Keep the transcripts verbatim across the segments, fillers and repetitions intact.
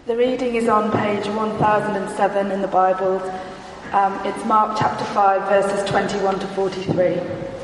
The reading is on page one thousand seven in the Bible. Um, it's Mark chapter five, verses twenty-one to forty-three.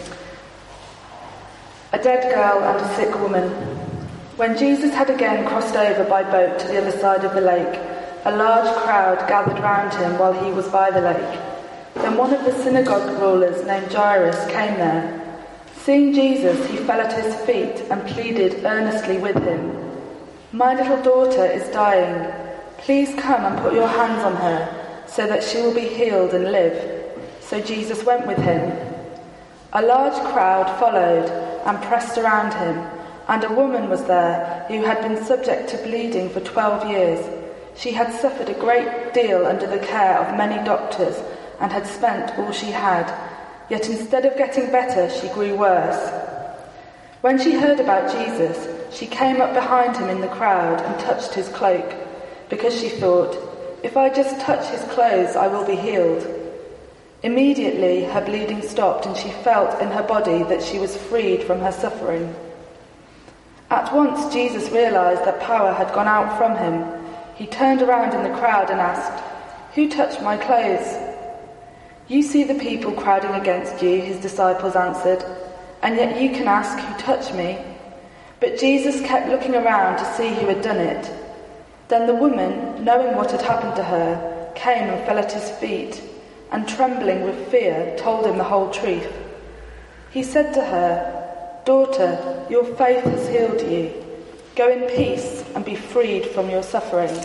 A dead girl and a sick woman. When Jesus had again crossed over by boat to the other side of the lake, a large crowd gathered round him while he was by the lake. Then one of the synagogue rulers named Jairus came there. Seeing Jesus, he fell at his feet and pleaded earnestly with him. "My little daughter is dying. Please come and put your hands on her, so that she will be healed and live." So Jesus went with him. A large crowd followed and pressed around him, and a woman was there who had been subject to bleeding for twelve years. She had suffered a great deal under the care of many doctors and had spent all she had. Yet instead of getting better, she grew worse. When she heard about Jesus, she came up behind him in the crowd and touched his cloak, because she thought, "If I just touch his clothes, I will be healed." Immediately her bleeding stopped, and she felt in her body that she was freed from her suffering. At once Jesus realized that power had gone out from him. He turned around in the crowd and asked, "Who touched my clothes?" "You see the people crowding against you," his disciples answered, "and yet you can ask, 'Who touched me?'" But Jesus kept looking around to see who had done it. Then the woman, knowing what had happened to her, came and fell at his feet, and trembling with fear, told him the whole truth. He said to her, "Daughter, your faith has healed you. Go in peace and be freed from your suffering."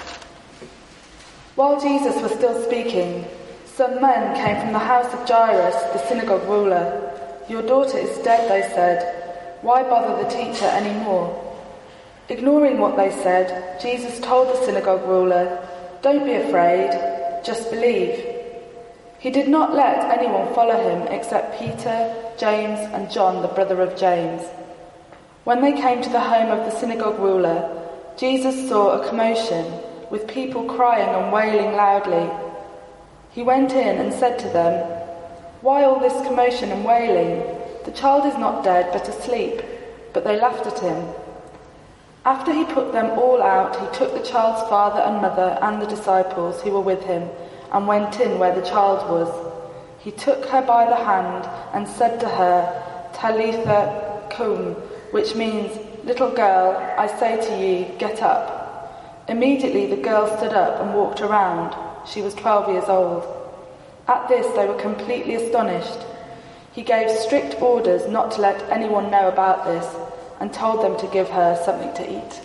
While Jesus was still speaking, some men came from the house of Jairus, the synagogue ruler. "Your daughter is dead," they said. "Why bother the teacher any more?" Ignoring what they said, Jesus told the synagogue ruler, "Don't be afraid, just believe." He did not let anyone follow him except Peter, James, and John, the brother of James. When they came to the home of the synagogue ruler, Jesus saw a commotion, with people crying and wailing loudly. He went in and said to them, "Why all this commotion and wailing? The child is not dead, but asleep." But they laughed at him. After he put them all out, he took the child's father and mother and the disciples who were with him and went in where the child was. He took her by the hand and said to her, "Talitha cum," which means, "Little girl, I say to you, get up." Immediately the girl stood up and walked around. She was twelve years old. At this they were completely astonished. He gave strict orders not to let anyone know about this and told them to give her something to eat.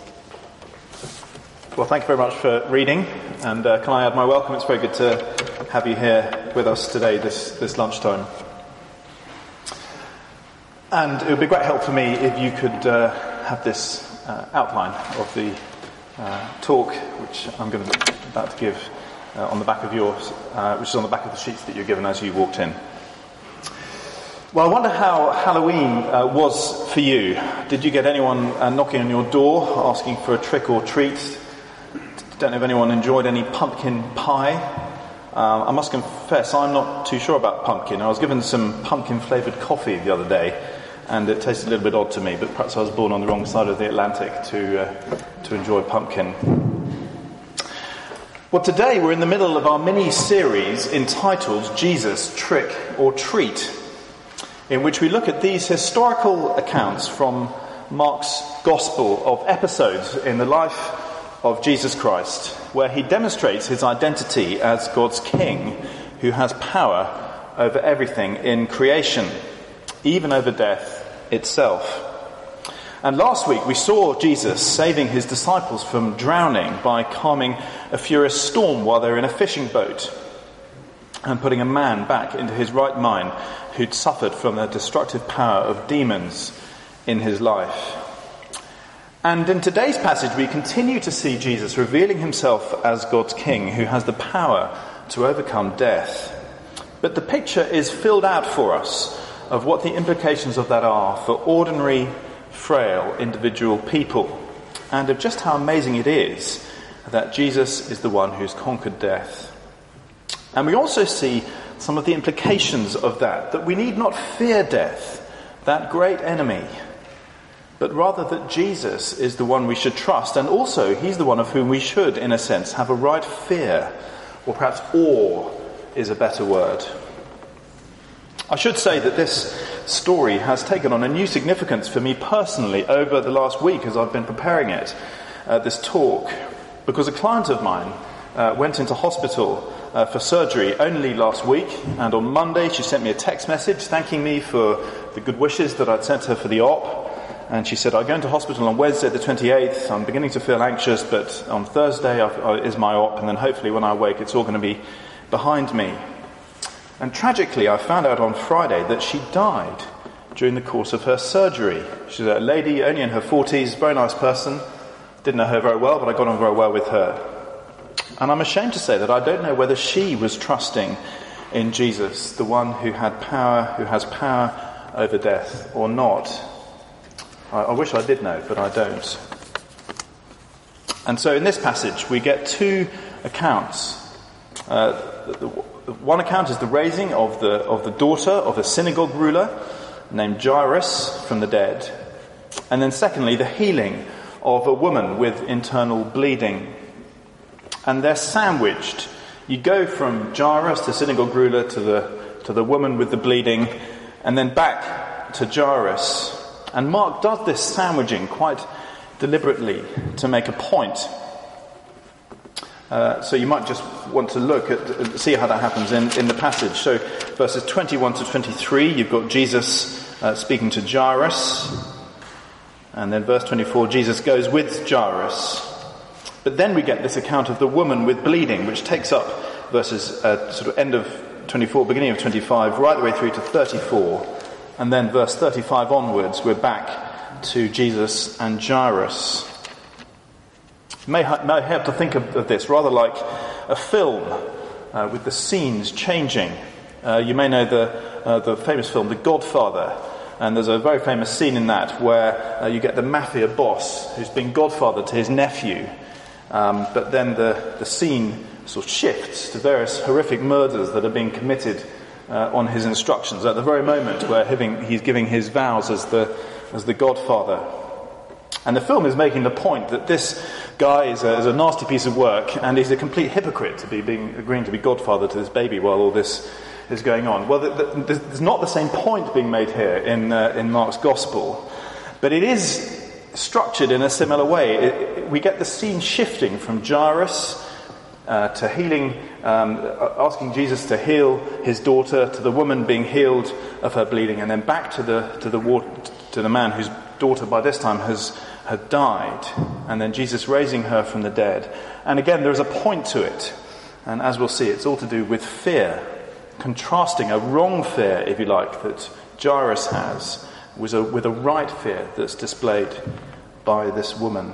Well, thank you very much for reading, and uh, can I add my welcome? It's very good to have you here with us today this, this lunchtime. And it would be great help for me if you could uh, have this uh, outline of the uh, talk, which I'm going to about to give uh, on the back of yours, uh, which is on the back of the sheets that you're given as you walked in. Well, I wonder how Halloween uh, was for you. Did you get anyone uh, knocking on your door asking for a trick or treat? Don't know if anyone enjoyed any pumpkin pie. Uh, I must confess, I'm not too sure about pumpkin. I was given some pumpkin-flavoured coffee the other day, and it tasted a little bit odd to me, but perhaps I was born on the wrong side of the Atlantic to uh, to enjoy pumpkin. Well, today we're in the middle of our mini-series entitled Jesus, Trick or Treat, in which we look at these historical accounts from Mark's Gospel of episodes in the life of Jesus Christ, where he demonstrates his identity as God's King, who has power over everything in creation, even over death itself. And last week we saw Jesus saving his disciples from drowning by calming a furious storm while they were in a fishing boat, and putting a man back into his right mind who'd suffered from the destructive power of demons in his life. And in today's passage we continue to see Jesus revealing himself as God's King, who has the power to overcome death. But the picture is filled out for us of what the implications of that are for ordinary, frail, individual people, and of just how amazing it is that Jesus is the one who's conquered death. And we also see some of the implications of that, that we need not fear death, that great enemy, but rather that Jesus is the one we should trust, and also he's the one of whom we should, in a sense, have a right fear, or perhaps awe is a better word. I should say that this story has taken on a new significance for me personally over the last week as I've been preparing it, uh, this talk, because a client of mine uh, went into hospital uh, for surgery only last week, and on Monday she sent me a text message thanking me for the good wishes that I'd sent her for the op, and she said, I go into hospital on Wednesday the twenty-eighth, I'm beginning to feel anxious, but on Thursday I, I, is my op, and then hopefully when I wake it's all going to be behind me. And tragically, I found out on Friday that she died during the course of her surgery. She's a lady, only in her forties, very nice person. Didn't know her very well, but I got on very well with her. And I'm ashamed to say that I don't know whether she was trusting in Jesus, the one who had power, who has power over death, or not. I, I wish I did know, but I don't. And so in this passage, we get two accounts. Uh, the, the, One account is the raising of the of the daughter of a synagogue ruler named Jairus from the dead. And then secondly, the healing of a woman with internal bleeding. And they're sandwiched. You go from Jairus, the synagogue ruler, to the to the woman with the bleeding, and then back to Jairus. And Mark does this sandwiching quite deliberately to make a point. Uh, so you might just want to look at, uh, see how that happens in, in the passage. So verses twenty-one to twenty-three, you've got Jesus uh, speaking to Jairus. And then verse twenty-four, Jesus goes with Jairus. But then we get this account of the woman with bleeding, which takes up verses uh, sort of end of twenty-four, beginning of twenty-five, right the way through to thirty-four. And then verse thirty-five onwards, we're back to Jesus and Jairus. May, may help to think of, of this rather like a film uh, with the scenes changing. Uh, you may know the uh, the famous film The Godfather, and there's a very famous scene in that where uh, you get the mafia boss who's been godfather to his nephew, um, but then the, the scene sort of shifts to various horrific murders that are being committed uh, on his instructions at the very moment where having, he's giving his vows as the as the godfather. And the film is making the point that this guy is a, is a nasty piece of work, and he's a complete hypocrite to be being agreeing to be godfather to this baby while all this is going on. Well, the, the, there's not the same point being made here in uh, in Mark's Gospel, but it is structured in a similar way. It, it, we get the scene shifting from Jairus uh, to healing, um, asking Jesus to heal his daughter, to the woman being healed of her bleeding, and then back to the to the to the man whose daughter by this time has had died, and then Jesus raising her from the dead. And again, there is a point to it, and as we'll see, it's all to do with fear, contrasting a wrong fear, if you like, that Jairus has with a, with a right fear that's displayed by this woman.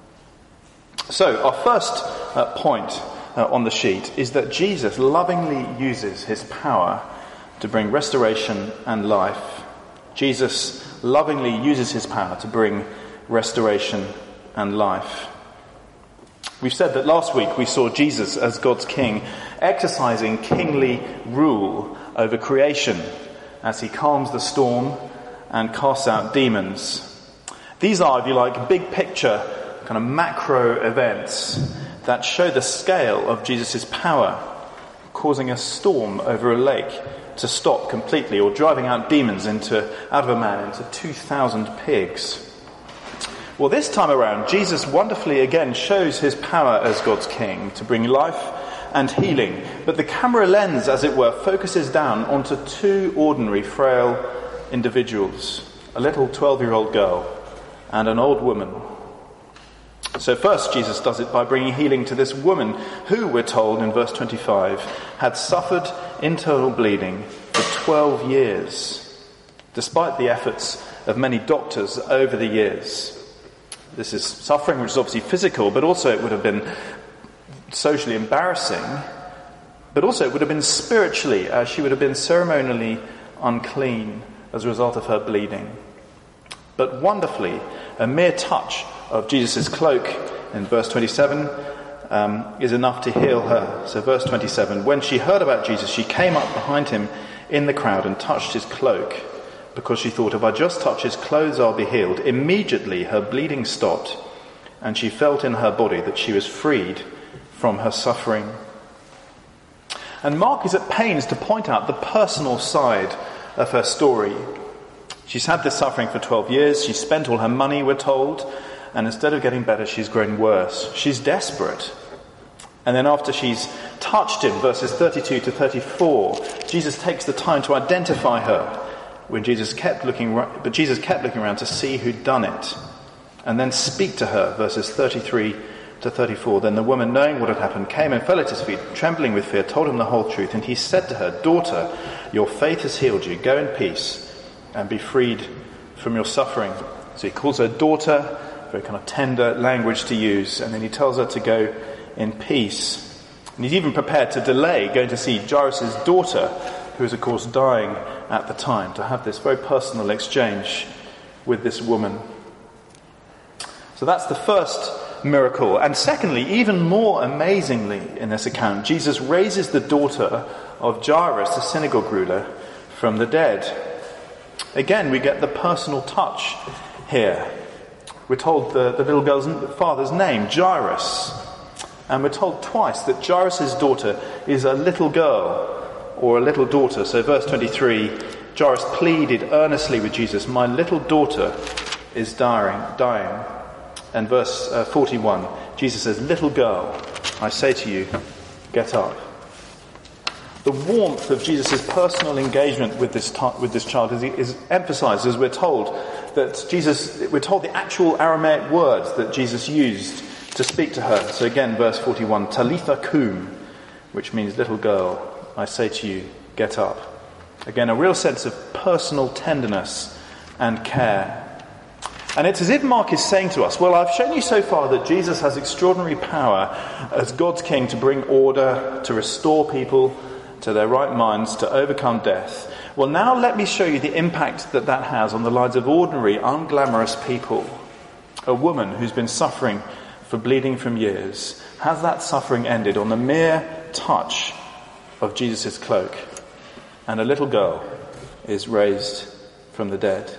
So, our first uh, point uh, on the sheet is that Jesus lovingly uses his power to bring restoration and life. Jesus lovingly uses his power to bring restoration and life. We've said that last week we saw Jesus as God's king exercising kingly rule over creation as he calms the storm and casts out demons. These are, if you like, big picture kind of macro events that show the scale of Jesus' power, causing a storm over a lake to stop completely, or driving out demons into out of a man into two thousand pigs. Well, this time around, Jesus wonderfully again shows his power as God's king to bring life and healing. But the camera lens, as it were, focuses down onto two ordinary, frail individuals, a little twelve-year-old girl and an old woman. So first, Jesus does it by bringing healing to this woman who, we're told in verse twenty-five, had suffered internal bleeding for twelve years, despite the efforts of many doctors over the years. This is suffering which is obviously physical, but also it would have been socially embarrassing, but also it would have been spiritually, as she would have been ceremonially unclean as a result of her bleeding. But wonderfully, a mere touch of Jesus' cloak in verse twenty-seven um, is enough to heal her. So verse twenty-seven, when she heard about Jesus, she came up behind him in the crowd and touched his cloak, because she thought, if I just touch his clothes, I'll be healed. Immediately her bleeding stopped, and she felt in her body that she was freed from her suffering. And Mark is at pains to point out the personal side of her story. She's had this suffering for twelve years. She's spent all her money, we're told, and instead of getting better, she's grown worse. She's desperate. And then after she's touched him, verses thirty-two to thirty-four, Jesus takes the time to identify her. When Jesus kept looking, but Jesus kept looking around to see who'd done it, and then speak to her, verses thirty-three to thirty-four. Then the woman, knowing what had happened, came and fell at his feet, trembling with fear, told him the whole truth. And he said to her, "Daughter, your faith has healed you. Go in peace and be freed from your suffering." So he calls her daughter, very kind of tender language to use, and then he tells her to go in peace. And he's even prepared to delay going to see Jairus' daughter, who is of course dying at the time, to have this very personal exchange with this woman. So that's the first miracle. And secondly, even more amazingly in this account, Jesus raises the daughter of Jairus, the synagogue ruler, from the dead. Again, we get the personal touch here. We're told the, the little girl's father's name, Jairus. And we're told twice that Jairus' daughter is a little girl or a little daughter. So verse twenty-three, Jairus pleaded earnestly with Jesus, "My little daughter is dying." dying. And verse uh, forty-one, Jesus says, "Little girl, I say to you, get up." The warmth of Jesus' personal engagement with this t- with this child is, is emphasized as we're told that Jesus, we're told the actual Aramaic words that Jesus used to speak to her. So again, verse forty-one, Talitha kum, which means little girl, I say to you, get up. Again, a real sense of personal tenderness and care. And it's as if Mark is saying to us, well, I've shown you so far that Jesus has extraordinary power as God's king to bring order, to restore people to their right minds, to overcome death. Well, now let me show you the impact that that has on the lives of ordinary, unglamorous people. A woman who's been suffering for bleeding from years. Has that suffering ended on the mere touch of Jesus' cloak? And a little girl is raised from the dead.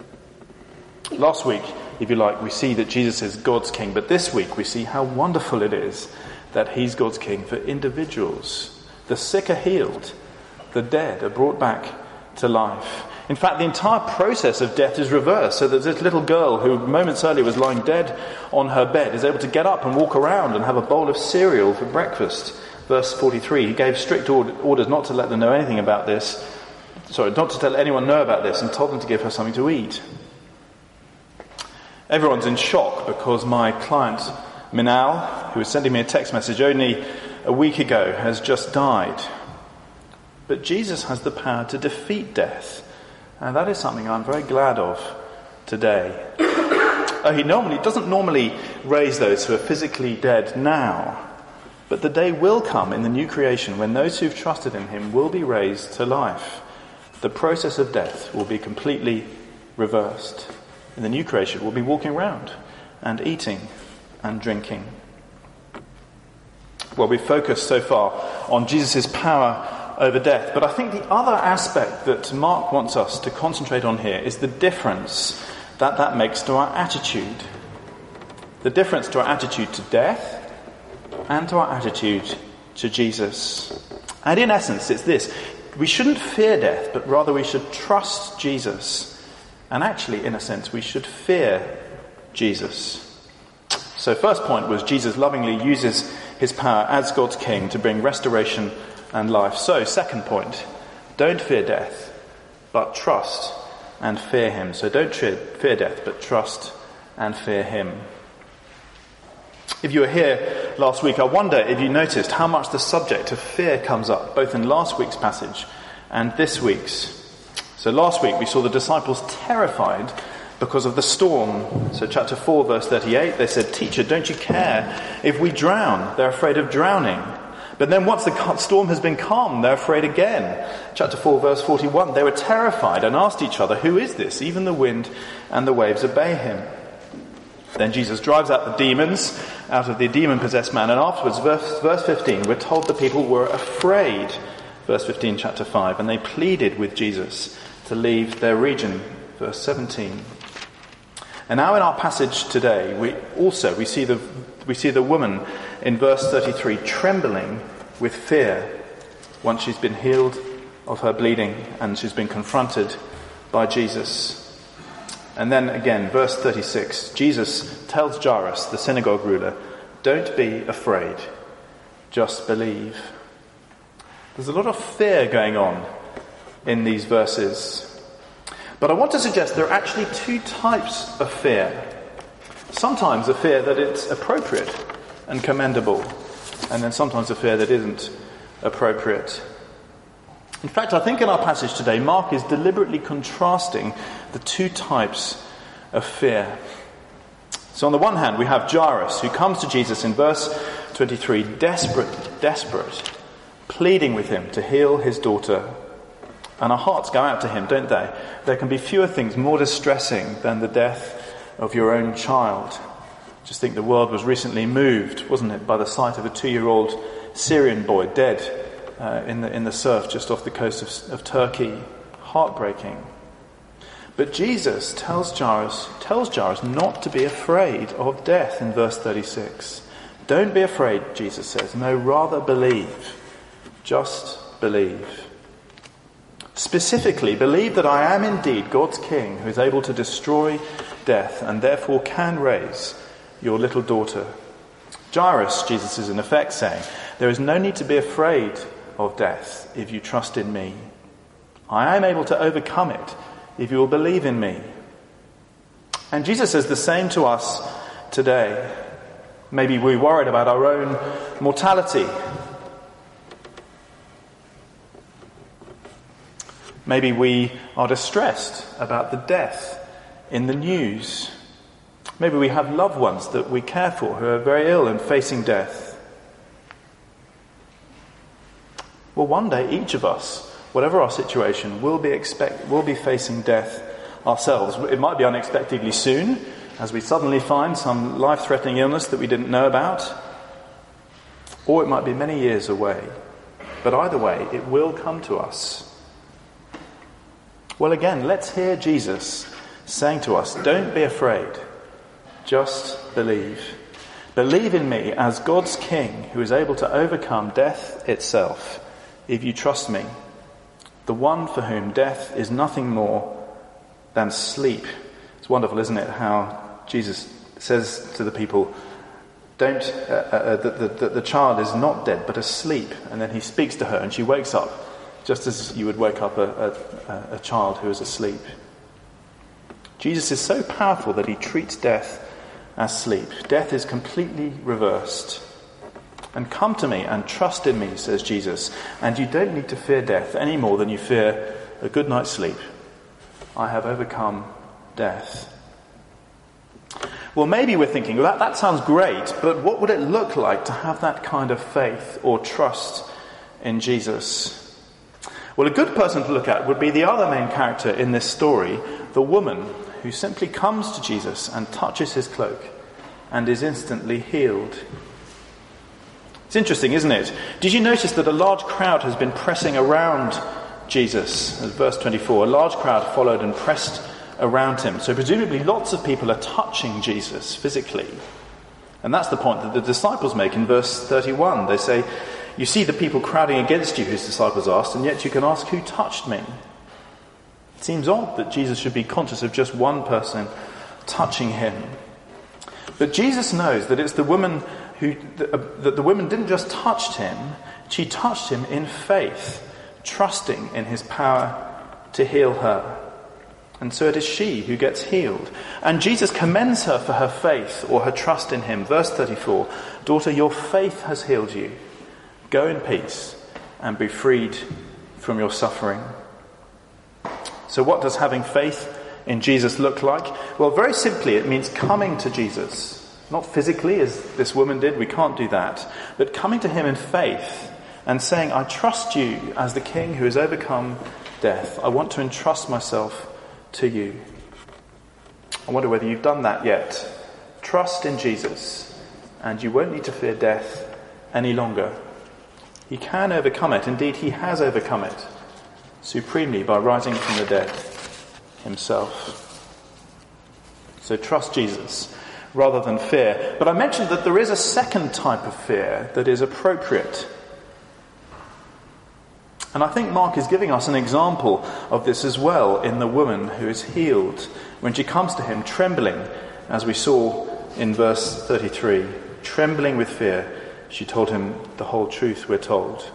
Last week, if you like, we see that Jesus is God's king. But this week we see how wonderful it is that he's God's king for individuals. The sick are healed. The dead are brought back to life. In fact, the entire process of death is reversed, so that this little girl who moments earlier was lying dead on her bed is able to get up and walk around and have a bowl of cereal for breakfast. Verse forty-three, he gave strict orders not to let them know anything about this, sorry, not to let anyone know about this, and told them to give her something to eat. Everyone's in shock because my client, Minal, who was sending me a text message only a week ago, has just died. But Jesus has the power to defeat death. And that is something I'm very glad of today. Oh, he normally doesn't normally raise those who are physically dead now. But the day will come in the new creation when those who've trusted in him will be raised to life. The process of death will be completely reversed. In the new creation, we'll be walking around and eating and drinking. Well, we've focused so far on Jesus' power over death. But I think the other aspect that Mark wants us to concentrate on here is the difference that that makes to our attitude. The difference to our attitude to death and to our attitude to Jesus. And in essence, it's this. We shouldn't fear death, but rather we should trust Jesus. And actually, in a sense, we should fear Jesus. So first point was Jesus lovingly uses his power as God's king to bring restoration and life. So, second point, don't fear death, but trust and fear him. So don't fear death, but trust and fear him. If you were here last week, I wonder if you noticed how much the subject of fear comes up, both in last week's passage and this week's. So last week we saw the disciples terrified because of the storm. So chapter four, verse thirty-eight, they said, "Teacher, don't you care if we drown?" They're afraid of drowning. But then once the storm has been calmed, they're afraid again. Chapter four, verse forty-one, they were terrified and asked each other, "Who is this? Even the wind and the waves obey him." Then Jesus drives out the demons out of the demon-possessed man. And afterwards, verse, verse fifteen, we're told the people were afraid. Verse fifteen, chapter five, and they pleaded with Jesus to leave their region. Verse seventeen. And now in our passage today, we also we see the we see the woman in verse thirty-three trembling with fear once she's been healed of her bleeding and she's been confronted by Jesus. And then again, verse thirty-six, Jesus tells Jairus, the synagogue ruler, don't be afraid, just believe. There's a lot of fear going on in these verses. But I want to suggest there are actually two types of fear. Sometimes a fear that it's appropriate and commendable, and then sometimes a fear that isn't appropriate. In fact, I think in our passage today, Mark is deliberately contrasting the two types of fear. So on the one hand, we have Jairus, who comes to Jesus in verse twenty-three, desperate, desperate, pleading with him to heal his daughter. And our hearts go out to him, don't they? There can be fewer things more distressing than the death of your own child. Just think the world was recently moved, wasn't it, by the sight of a two-year-old Syrian boy dead uh, in the in the surf just off the coast of, of Turkey. Heartbreaking. But Jesus tells Jairus, tells Jairus not to be afraid of death in verse thirty-six. Don't be afraid, Jesus says. No, rather believe. Just believe. Specifically, believe that I am indeed God's King who is able to destroy death and therefore can raise your little daughter. Jairus, Jesus is in effect saying, there is no need to be afraid of death if you trust in me. I am able to overcome it if you will believe in me. And Jesus says the same to us today. Maybe we're worried about our own mortality. Maybe we are distressed about the death in the news. Maybe we have loved ones that we care for who are very ill and facing death. Well, one day each of us, whatever our situation, will be expect will be facing death ourselves. It might be unexpectedly soon, as we suddenly find some life-threatening illness that we didn't know about, or it might be many years away. But either way, it will come to us. Well, again, let's hear Jesus saying to us, don't be afraid, just believe. Believe in me as God's King who is able to overcome death itself if you trust me, the one for whom death is nothing more than sleep. It's wonderful, isn't it, how Jesus says to the people, don't, uh, uh, that the, the, the child is not dead but asleep, and then he speaks to her and she wakes up, just as you would wake up a, a, a child who is asleep. Jesus is so powerful that he treats death as sleep. Death is completely reversed. And come to me and trust in me, says Jesus, and you don't need to fear death any more than you fear a good night's sleep. I have overcome death. Well, maybe we're thinking, well, that, that sounds great, but what would it look like to have that kind of faith or trust in Jesus? Well, a good person to look at would be the other main character in this story, the woman who simply comes to Jesus and touches his cloak and is instantly healed. It's interesting, isn't it? Did you notice that a large crowd has been pressing around Jesus? As verse twenty-four, a large crowd followed and pressed around him. So presumably lots of people are touching Jesus physically. And that's the point that the disciples make in verse thirty-one. They say, you see the people crowding against you, his disciples asked, and yet you can ask, who touched me? It seems odd that Jesus should be conscious of just one person touching him. But Jesus knows that it's the woman who, that the woman didn't just touch him, she touched him in faith, trusting in his power to heal her. And so it is she who gets healed. And Jesus commends her for her faith or her trust in him. Verse thirty-four, daughter, your faith has healed you. Go in peace and be freed from your suffering. So what does having faith in Jesus look like? Well, very simply, it means coming to Jesus. Not physically, as this woman did, we can't do that. But coming to him in faith and saying, I trust you as the King who has overcome death. I want to entrust myself to you. I wonder whether you've done that yet. Trust in Jesus, and you won't need to fear death any longer. He can overcome it. Indeed, he has overcome it. supremely by rising from the dead himself. So trust Jesus rather than fear. But I mentioned that there is a second type of fear that is appropriate. And I think Mark is giving us an example of this as well in the woman who is healed when she comes to him trembling, as we saw in verse thirty-three. Trembling with fear, she told him the whole truth, we're told.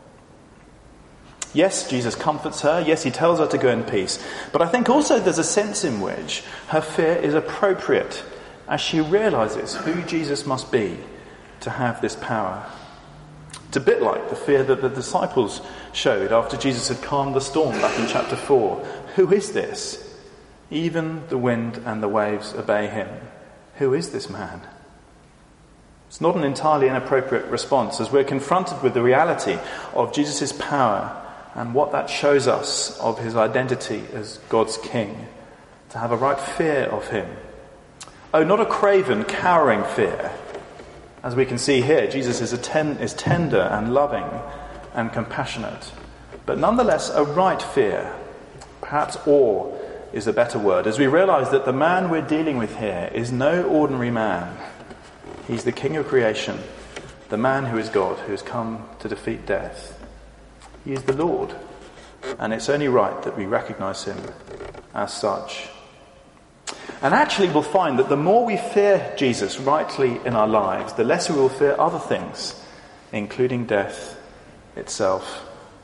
Yes, Jesus comforts her. Yes, he tells her to go in peace. But I think also there's a sense in which her fear is appropriate as she realizes who Jesus must be to have this power. It's a bit like the fear that the disciples showed after Jesus had calmed the storm back in chapter four. Who is this? Even the wind and the waves obey him. Who is this man? It's not an entirely inappropriate response as we're confronted with the reality of Jesus' power and what that shows us of his identity as God's king, to have a right fear of him. Oh, not a craven, cowering fear. As we can see here, Jesus is, a ten- is tender and loving and compassionate, but nonetheless a right fear. Perhaps awe is a better word, as we realize that the man we're dealing with here is no ordinary man. He's the King of creation, the man who is God, who has come to defeat death. He is the Lord, and it's only right that we recognize him as such. And actually we'll find that the more we fear Jesus rightly in our lives, the less we will fear other things, including death itself.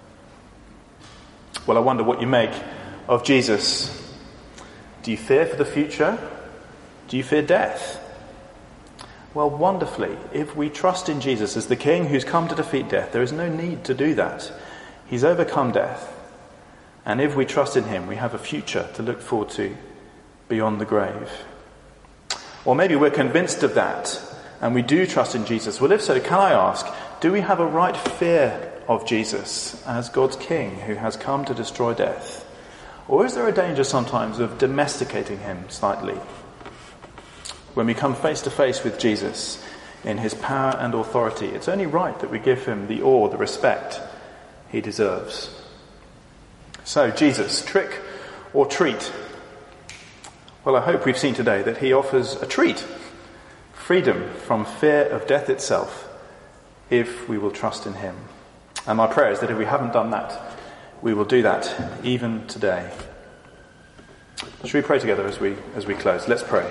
Well, I wonder what you make of Jesus. Do you fear for the future? Do you fear death? Well, wonderfully, if we trust in Jesus as the King who's come to defeat death, there is no need to do that. He's overcome death. And if we trust in him, we have a future to look forward to beyond the grave. Or maybe we're convinced of that and we do trust in Jesus. Well, if so, can I ask, do we have a right fear of Jesus as God's King who has come to destroy death? Or is there a danger sometimes of domesticating him slightly? When we come face to face with Jesus in his power and authority, it's only right that we give him the awe, the respect he deserves. So, Jesus, trick or treat? Well, I hope we've seen today that he offers a treat, freedom from fear of death itself, if we will trust in him. And my prayer is that if we haven't done that, we will do that even today. Should we pray together as we as we close? Let's pray.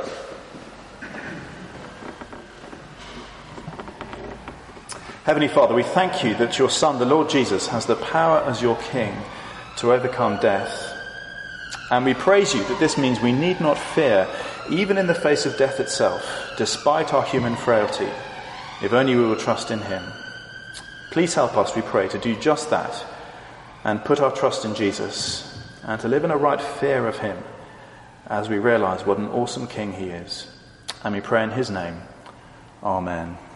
Heavenly Father, we thank you that your Son, the Lord Jesus, has the power as your King to overcome death. And we praise you that this means we need not fear, even in the face of death itself, despite our human frailty, if only we will trust in him. Please help us, we pray, to do just that and put our trust in Jesus and to live in a right fear of him as we realize what an awesome King he is. And we pray in his name. Amen.